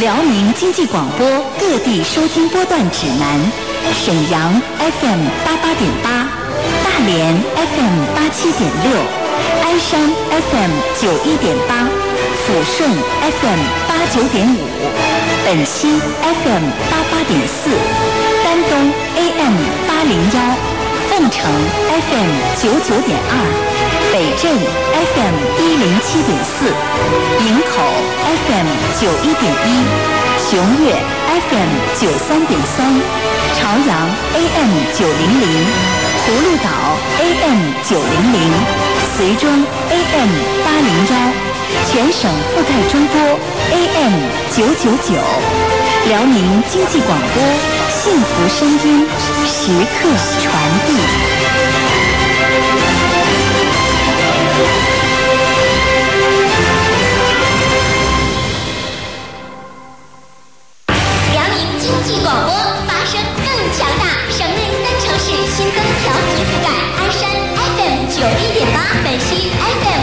辽宁经济广播各地收听波段指南：沈阳 FM 88.8，大连 FM 87.6，鞍山 FM 91.8，抚顺 FM 89.5，本溪 FM 88.4，丹东 AM 801，凤城 FM 99.2，北镇 FM 107.4，营口 FM 91.1，雄越 FM 93.3，朝阳 AM 900，葫芦岛 AM 900，绥中 AM 801，全省覆盖中波 AM 999，辽宁经济广播，幸福声音，时刻传递。 辽宁经济广播，发声更强大，省内3城市新增调级覆盖：鞍山 FM 91.8，本溪 FM